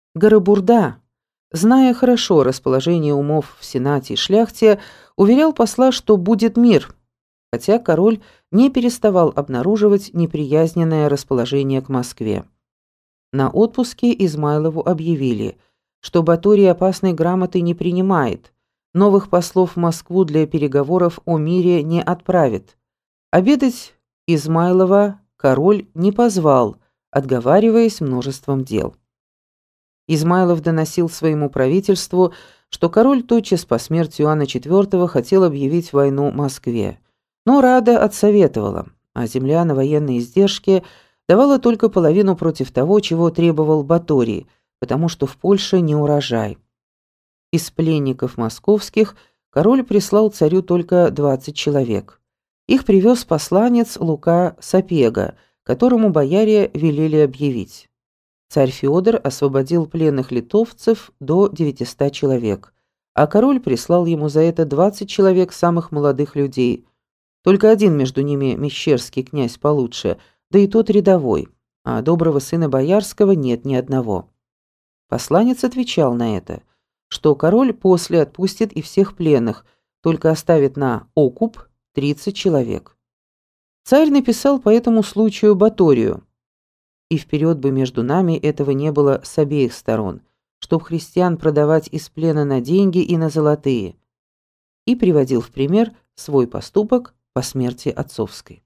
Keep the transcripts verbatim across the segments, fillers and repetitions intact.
Горобурда, зная хорошо расположение умов в Сенате и шляхте, уверял посла, что будет мир, хотя король не переставал обнаруживать неприязненное расположение к Москве. На отпуске Измайлову объявили, что Баторий опасной грамоты не принимает, новых послов в Москву для переговоров о мире не отправит. Обедать Измайлова король не позвал, отговариваясь множеством дел. Измайлов доносил своему правительству, что король тотчас по смерти Иоанна четвёртого хотел объявить войну Москве, но Рада отсоветовала, а земля на военные издержки давала только половину против того, чего требовал Баторий, потому что в Польше не урожай. Из пленников московских король прислал царю только двадцать человек. Их привез посланец Лука Сапега, которому бояре велели объявить. Царь Фёдор освободил пленных литовцев до девятисот человек, а король прислал ему за это двадцать человек самых молодых людей. Только один между ними мещерский князь получше, да и тот рядовой, а доброго сына боярского нет ни одного. Посланец отвечал на это, что король после отпустит и всех пленных, только оставит на окуп тридцать человек. Царь написал по этому случаю Баторию: «И вперед бы между нами этого не было с обеих сторон, чтоб христиан продавать из плена на деньги и на золотые», и приводил в пример свой поступок по смерти отцовской.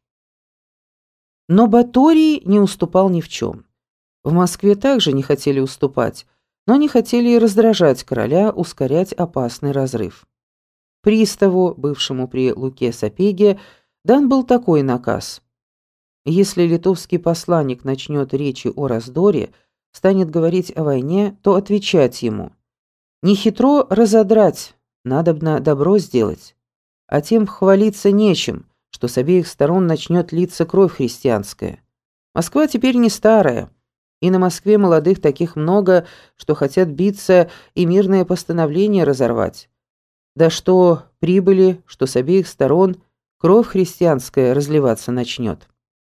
Но Баторий не уступал ни в чем. В Москве также не хотели уступать, но не хотели и раздражать короля, ускорять опасный разрыв. Приставу, бывшему при Луке Сапеге, дан был такой наказ: если литовский посланник начнет речи о раздоре, станет говорить о войне, то отвечать ему: не хитро разодрать, надобно добро сделать, а тем хвалиться нечем, что с обеих сторон начнет литься кровь христианская. Москва теперь не старая, и на Москве молодых таких много, что хотят биться и мирное постановление разорвать. Да что прибыли, что с обеих сторон кровь христианская разливаться начнет».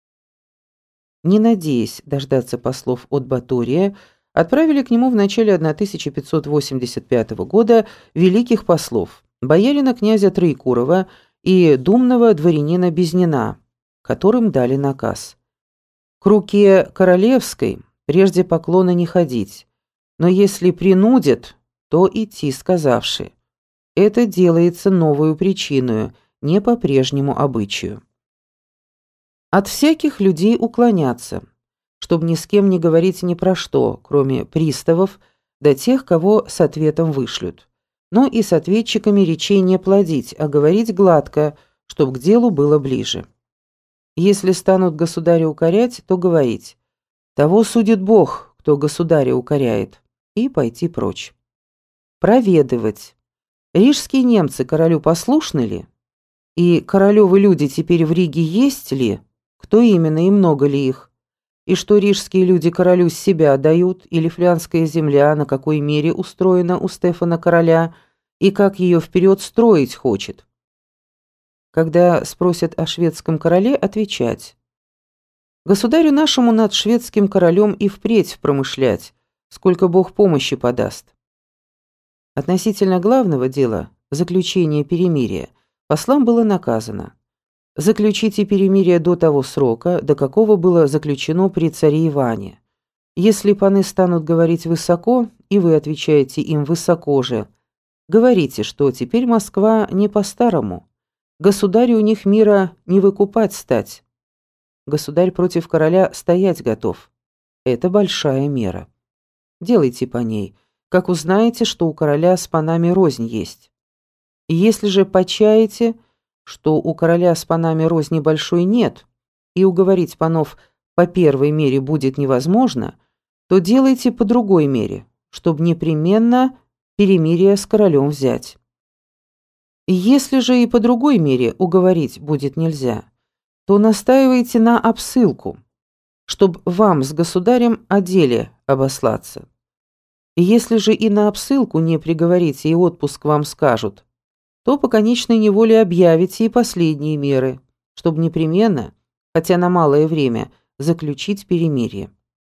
Не надеясь дождаться послов от Батория, отправили к нему в начале тысяча пятьсот восемьдесят пятого года великих послов, боярина князя Троекурова и думного дворянина Безнина, которым дали наказ: к руке королевской прежде поклона не ходить, но если принудят, то идти, сказавши: это делается новую причиною, не по прежнему обычаю. От всяких людей уклоняться, чтобы ни с кем не говорить ни про что, кроме приставов, до тех, кого с ответом вышлют. Но и с ответчиками речей не плодить, а говорить гладко, чтобы к делу было ближе. Если станут государя укорять, то говорить: того судит Бог, кто государя укоряет, и пойти прочь. Проведывать: рижские немцы королю послушны ли? И королевы люди теперь в Риге есть ли? Кто именно и много ли их? И что рижские люди королю с себя дают, или флянская земля на какой мере устроена у Стефана короля, и как ее вперед строить хочет? Когда спросят о шведском короле, отвечать: государю нашему над шведским королем и впредь промышлять, сколько Бог помощи подаст. Относительно главного дела, заключения перемирия, послам было наказано: заключите перемирие до того срока, до какого было заключено при царе Иване. Если паны станут говорить высоко, и вы отвечаете им высоко же, говорите, что теперь Москва не по-старому, государю у них мира не выкупать стать. Государь против короля стоять готов. Это большая мера. Делайте по ней, как узнаете, что у короля с панами рознь есть. Если же почаете, что у короля с панами розни большой нет, и уговорить панов по первой мере будет невозможно, то делайте по другой мере, чтобы непременно перемирие с королем взять. Если же и по другой мере уговорить будет нельзя, то настаивайте на обсылку, чтобы вам с государем о деле обослаться. Если же и на обсылку не приговорите и отпуск вам скажут, то по конечной неволе объявите и последние меры, чтобы непременно, хотя на малое время, заключить перемирие.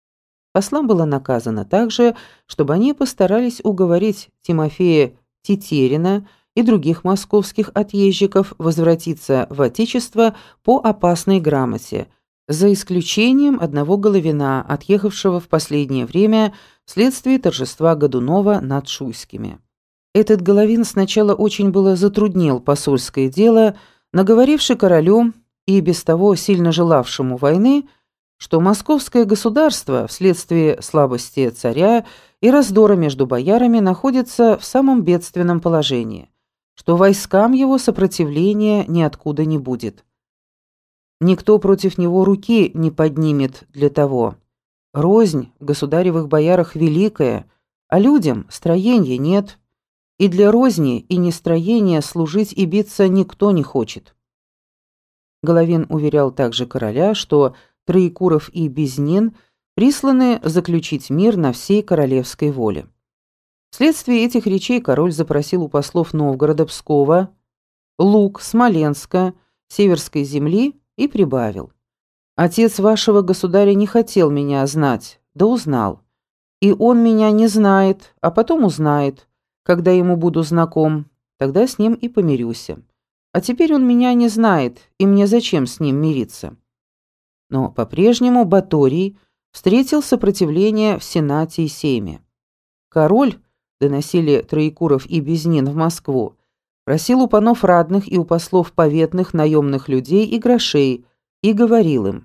Послам было наказано также, чтобы они постарались уговорить Тимофея Тетерина и других московских отъезжиков возвратиться в Отечество по опасной грамоте, за исключением одного Головина, отъехавшего в последнее время вследствие торжества Годунова над Шуйскими. Этот Головин сначала очень было затруднил посольское дело, наговоривший королю и без того сильно желавшему войны, что московское государство вследствие слабости царя и раздора между боярами находится в самом бедственном положении, что войскам его сопротивления ниоткуда не будет. Никто против него руки не поднимет для того. Рознь в государевых боярах великая, а людям строения нет, и для розни и нестроения служить и биться никто не хочет. Головин уверял также короля, что Троекуров и Безнин присланы заключить мир на всей королевской воле. Вследствие этих речей король запросил у послов Новгорода, Пскова, Луг, Смоленска, Северской земли и прибавил: «Отец вашего государя не хотел меня знать, да узнал. И он меня не знает, а потом узнает, когда ему буду знаком, тогда с ним и помирюся. А теперь он меня не знает, и мне зачем с ним мириться?» Но по-прежнему Баторий встретил сопротивление в Сенате и Сейме. Король, доносили Троекуров и Безнин в Москву, просил у панов радных и у послов поветных наемных людей и грошей, и говорил им: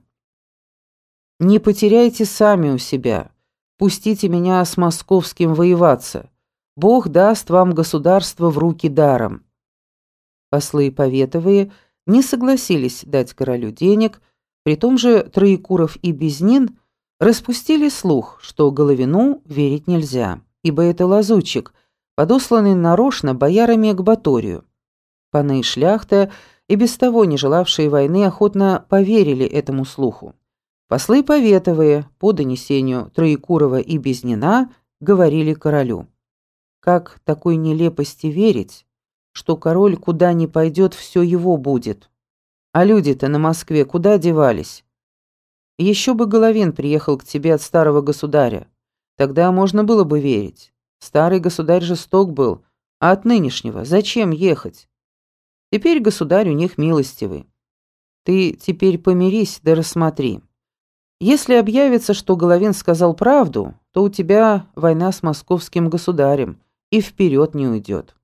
«Не потеряйте сами у себя, пустите меня с московским воеваться, Бог даст вам государство в руки даром». Послы поветовые не согласились дать королю денег, при том же Троекуров и Безнин распустили слух, что Головину верить нельзя, ибо это лазутчик, подосланный нарочно боярами к Баторию. Паны и шляхта, и без того не желавшие войны, охотно поверили этому слуху. Послы поветовые, по донесению Троекурова и Безнина, говорили королю: «Как такой нелепости верить, что король куда ни пойдет, все его будет? А люди-то на Москве куда девались? Еще бы Головин приехал к тебе от старого государя, тогда можно было бы верить. Старый государь жесток был, а от нынешнего зачем ехать? Теперь государь у них милостивый. Ты теперь помирись да рассмотри. Если объявится, что Головин сказал правду, то у тебя война с московским государем и вперед не уйдет».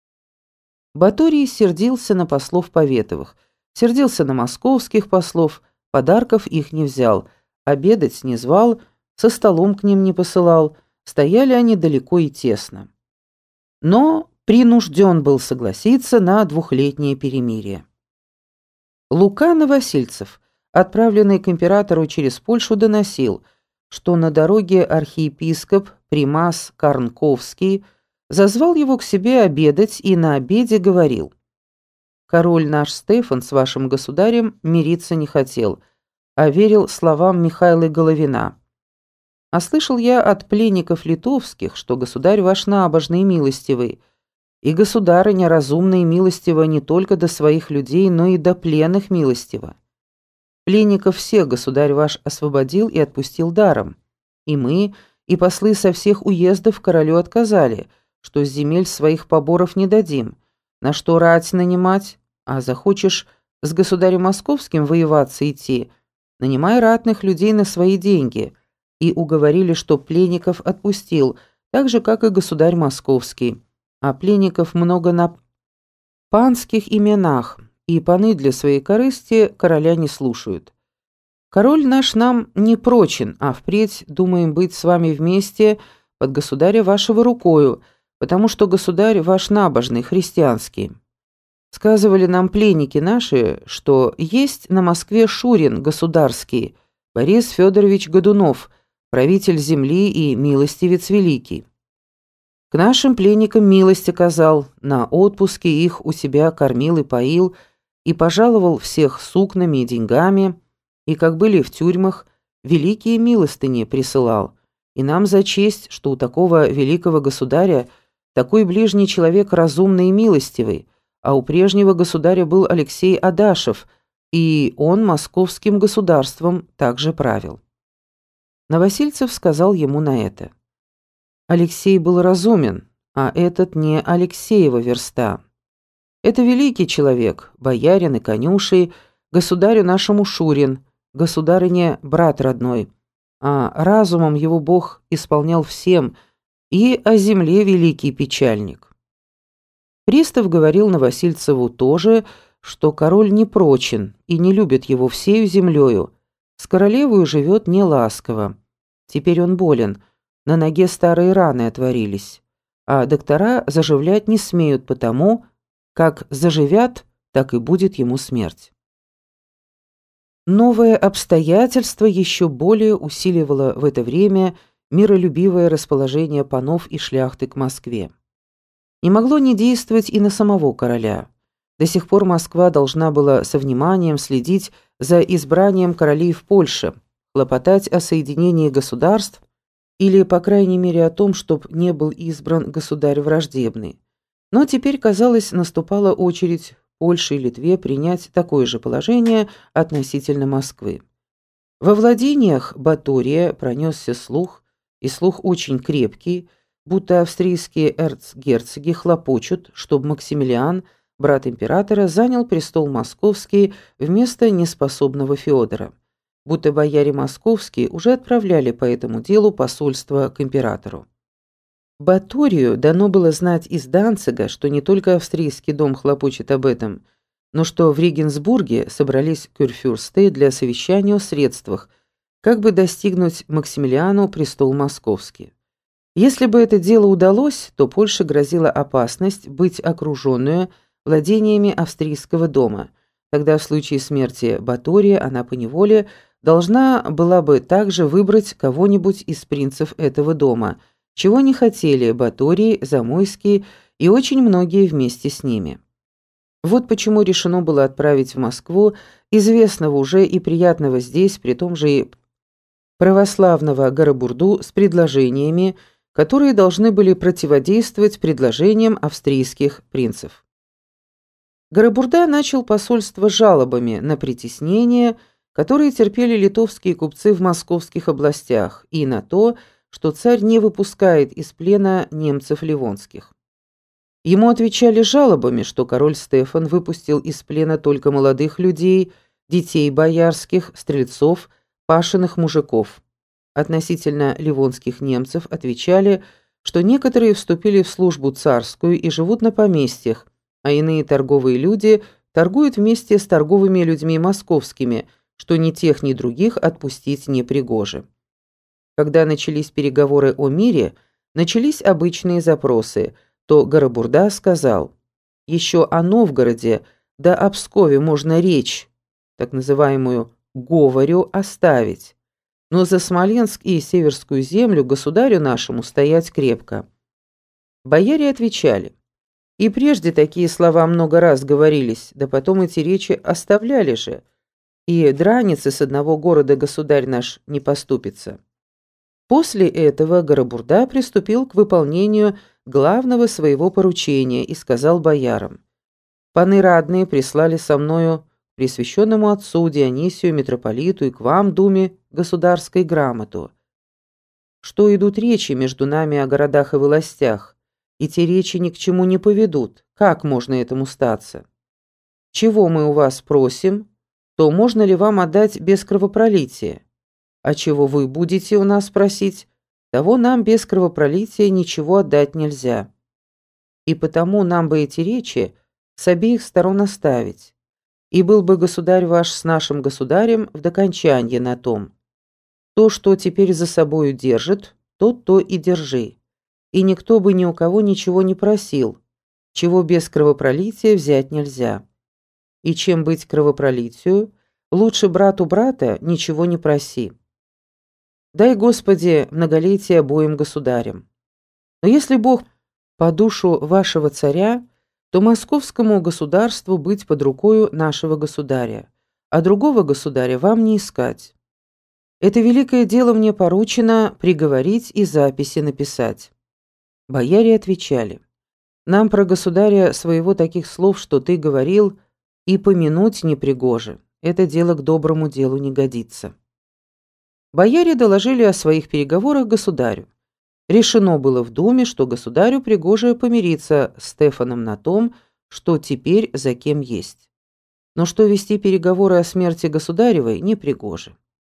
Баторий сердился на послов поветовых, сердился на московских послов, подарков их не взял, обедать не звал, со столом к ним не посылал, стояли они далеко и тесно. Но принужден был согласиться на двухлетнее перемирие. Лука Новосильцев, отправленный к императору через Польшу, доносил, что на дороге архиепископ Примас Карнковский зазвал его к себе обедать и на обеде говорил: «Король наш Стефан с вашим государем мириться не хотел, а верил словам Михаила Головина. А слышал я от пленников литовских, что государь ваш набожный и милостивый, и государыня разумная и милостива не только до своих людей, но и до пленных милостива. Пленников всех государь ваш освободил и отпустил даром. И мы, и послы со всех уездов королю отказали, что с земель своих поборов не дадим, на что рать нанимать, а захочешь с государем московским воеваться идти, нанимай ратных людей на свои деньги». И уговорили, что пленников отпустил, так же, как и государь московский. А пленников много на панских именах, и паны для своей корысти короля не слушают. Король наш нам не прочен, а впредь думаем быть с вами вместе под государя вашего рукою, потому что государь ваш набожный, христианский. Сказывали нам пленники наши, что есть на Москве Шурин государский, Борис Федорович Годунов, правитель земли и милостивец великий. К нашим пленникам милость оказал, на отпуске их у себя кормил и поил, и пожаловал всех сукнами и деньгами, и, как были в тюрьмах, великие милостыни присылал. И нам за честь, что у такого великого государя такой ближний человек разумный и милостивый, а у прежнего государя был Алексей Адашев, и он московским государством также правил. Новосильцев сказал ему на это: Алексей был разумен, а этот не Алексеева верста. Это великий человек, боярин и конюший, государю нашему Шурин, государыне брат родной, а разумом его Бог исполнял всем, и о земле великий печальник. Пристав говорил Новосильцеву тоже, что король не прочен и не любит его всею землею, с королевою живет неласково. Теперь он болен, на ноге старые раны отворились, а доктора заживлять не смеют потому, как заживят, так и будет ему смерть. Новое обстоятельство еще более усиливало в это время миролюбивое расположение панов и шляхты к Москве. Не могло не действовать и на самого короля. До сих пор Москва должна была со вниманием следить за избранием королей в Польше, хлопотать о соединении государств или, по крайней мере, о том, чтоб не был избран государь враждебный. Но теперь, казалось, наступала очередь Польше и Литве принять такое же положение относительно Москвы. Во владениях Батория пронесся слух, и слух очень крепкий, будто австрийские эрцгерцоги хлопочут, чтобы Максимилиан, брат императора, занял престол московский вместо неспособного Феодора, будто бояре московские уже отправляли по этому делу посольство к императору. Баторию дано было знать из Данцига, что не только австрийский дом хлопочет об этом, но что в Регенсбурге собрались курфюрсты для совещания о средствах, как бы достигнуть Максимилиану престол московский. Если бы это дело удалось, то Польше грозила опасность быть окруженную владениями австрийского дома. Тогда в случае смерти Батория она поневоле должна была бы также выбрать кого-нибудь из принцев этого дома, чего не хотели Баторий, Замойский и очень многие вместе с ними. Вот почему решено было отправить в Москву известного уже и приятного здесь, при том же и православного Гаробурду с предложениями, которые должны были противодействовать предложениям австрийских принцев. Гаробурда начал посольство жалобами на притеснения, которые терпели литовские купцы в московских областях, и на то, что царь не выпускает из плена немцев ливонских. Ему отвечали жалобами, что король Стефан выпустил из плена только молодых людей, детей боярских, стрельцов, пашенных мужиков. Относительно ливонских немцев отвечали, что некоторые вступили в службу царскую и живут на поместьях, а иные торговые люди торгуют вместе с торговыми людьми московскими, что ни тех, ни других отпустить не пригоже. Когда начались переговоры о мире, начались обычные запросы, то Гаробурда сказал: «Еще о Новгороде да о Пскове можно речь, так называемую «говорю» оставить, но за Смоленск и Северскую землю государю нашему стоять крепко». Бояре отвечали: «И прежде такие слова много раз говорились, да потом эти речи оставляли же, и драницы с одного города государь наш не поступится». После этого Гаробурда приступил к выполнению главного своего поручения и сказал боярам: «Паны радные прислали со мною пресвященному отцу Дионисию митрополиту и к вам, думе государской, грамоту, что идут речи между нами о городах и властях, и те речи ни к чему не поведут. Как можно этому статься? Чего мы у вас просим, то можно ли вам отдать без кровопролития? А чего вы будете у нас просить, того нам без кровопролития ничего отдать нельзя. И потому нам бы эти речи с обеих сторон оставить, и был бы государь ваш с нашим государем в докончанье на том. То, что теперь за собою держит, то то и держи, и никто бы ни у кого ничего не просил, чего без кровопролития взять нельзя. И чем быть кровопролитию, лучше брату брата ничего не проси. Дай, Господи, многолетие обоим государям. Но если Бог по душу вашего царя, то московскому государству быть под рукою нашего государя, а другого государя вам не искать. Это великое дело мне поручено приговорить и записи написать». Бояре отвечали: «Нам про государя своего таких слов, что ты говорил, и помянуть непригоже. Это дело к доброму делу не годится». Бояре доложили о своих переговорах государю. Решено было в думе, что государю пригоже помириться с Стефаном на том, что теперь за кем есть. Но что вести переговоры о смерти государевой не пригоже.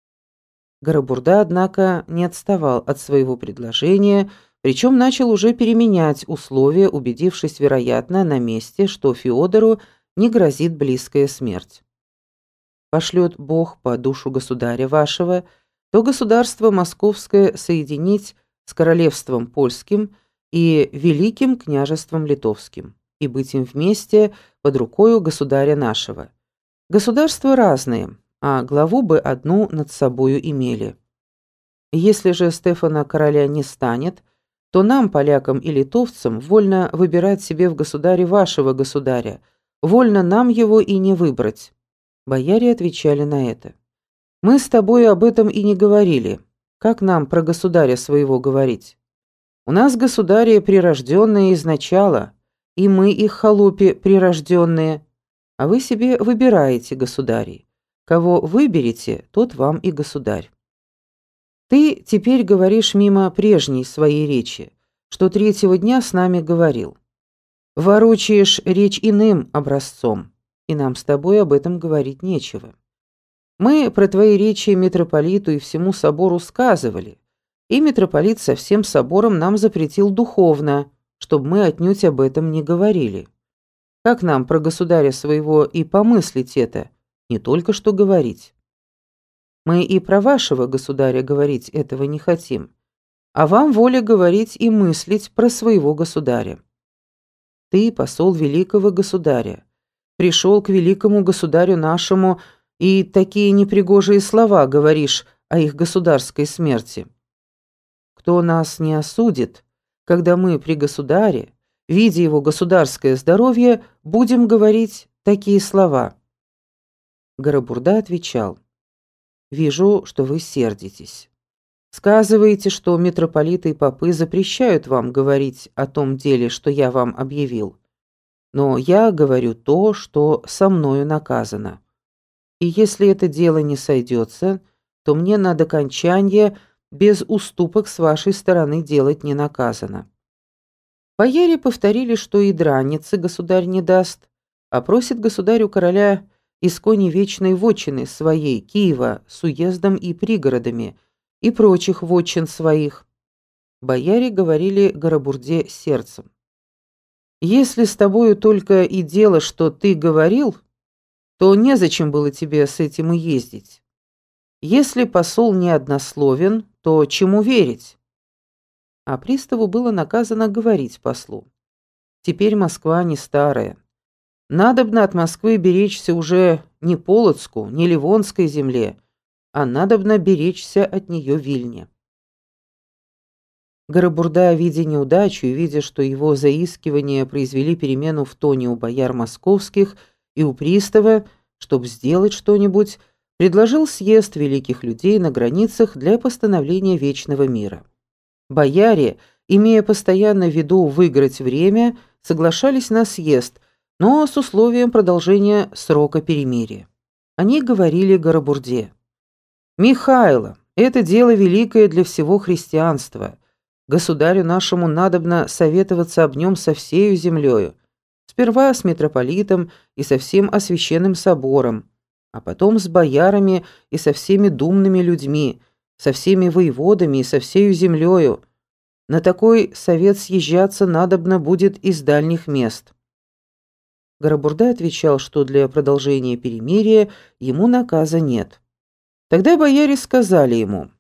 Гарабурда, однако, не отставал от своего предложения, причем начал уже переменять условия, убедившись, вероятно, на месте, что Феодору не грозит близкая смерть. «Пошлет Бог по душу государя вашего, то государство московское соединить с королевством польским и великим княжеством литовским, и быть им вместе под рукою государя нашего. Государства разные, а главу бы одну над собою имели. Если же Стефана короля не станет, то нам, полякам и литовцам, вольно выбирать себе в государе вашего государя, вольно нам его и не выбрать». Бояре отвечали на это: «Мы с тобою об этом и не говорили. Как нам про государя своего говорить? У нас государи прирожденные изначала, и мы их холопи прирожденные, а вы себе выбираете государей. Кого выберете, тот вам и государь. Ты теперь говоришь мимо прежней своей речи, что третьего дня с нами говорил. Ворочаешь речь иным образцом, и нам с тобой об этом говорить нечего. Мы про твои речи митрополиту и всему собору сказывали, и митрополит со всем собором нам запретил духовно, чтобы мы отнюдь об этом не говорили. Как нам про государя своего и помыслить это, не только что говорить? Мы и про вашего государя говорить этого не хотим, а вам воля говорить и мыслить про своего государя. Ты, посол великого государя, пришел к великому государю нашему и такие непригожие слова говоришь о их государской смерти. Кто нас не осудит, когда мы при государе, видя его государское здоровье, будем говорить такие слова?» Гарабурда отвечал: «Вижу, что вы сердитесь. Сказываете, что митрополиты и попы запрещают вам говорить о том деле, что я вам объявил. Но я говорю то, что со мною наказано. И если это дело не сойдется, то мне на докончание без уступок с вашей стороны делать не наказано». Бояре повторили, что и драницы государь не даст, а просит государю короля искони вечной вотчины своей, Киева, с уездом и пригородами, и прочих вотчин своих. Бояре говорили Гарабурде сердцем: «Если с тобою только и дело, что ты говорил, то незачем было тебе с этим и ездить. Если посол не однословен, то чему верить?» А приставу было наказано говорить послу: «Теперь Москва не старая. Надобно от Москвы беречься уже не Полоцку, не Ливонской земле, а надобно беречься от нее Вильне». Гарабурда, видя неудачу и видя, что его заискивания произвели перемену в тоне у бояр московских и у пристава, чтобы сделать что-нибудь, предложил съезд великих людей на границах для постановления вечного мира. Бояре, имея постоянно в виду выиграть время, соглашались на съезд, но с условием продолжения срока перемирия. Они говорили Гарабурде: «Михайло, это дело великое для всего христианства. Государю нашему надобно советоваться об нем со всею землею, сперва с митрополитом и со всем освященным собором, а потом с боярами и со всеми думными людьми, со всеми воеводами и со всею землею. На такой совет съезжаться надобно будет из дальних мест». Гарабурда отвечал, что для продолжения перемирия ему наказа нет. Тогда бояре сказали ему: